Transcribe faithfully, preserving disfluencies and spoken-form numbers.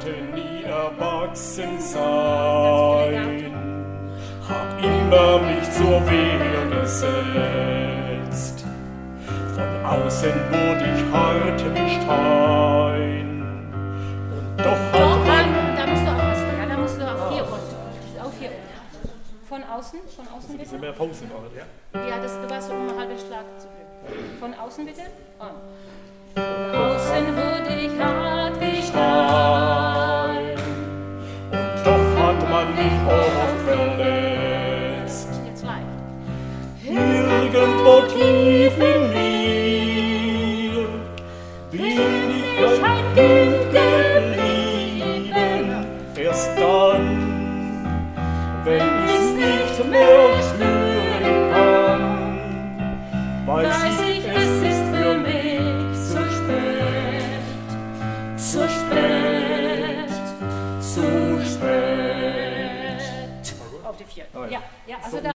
wollte nie erwachsen sein, hab immer mich zur Wehr gesetzt. Von außen wurde ich hart wie Stein. Und doch hat Doch, man... da musst du aufpassen, ja, da musst du auf vier Uhr. Auf vier Uhr. Von außen, von außen bitte. Bisschen mehr Pause machen, ja? Ja, das, du warst so um einen halben Schlag zu viel. Von außen bitte. On. Von außen wurde ich hart wie Stein. Und doch hat man mich oft verletzt. Jetzt live. Irgendwo tief in mir bin ich ein Kind geblieben. Erst dann, wenn ich's nicht mehr spüren kann, weiß ich, es ist für mich zu spät, zu spät, zu spät. Auf die vier. Ja, ja, also da.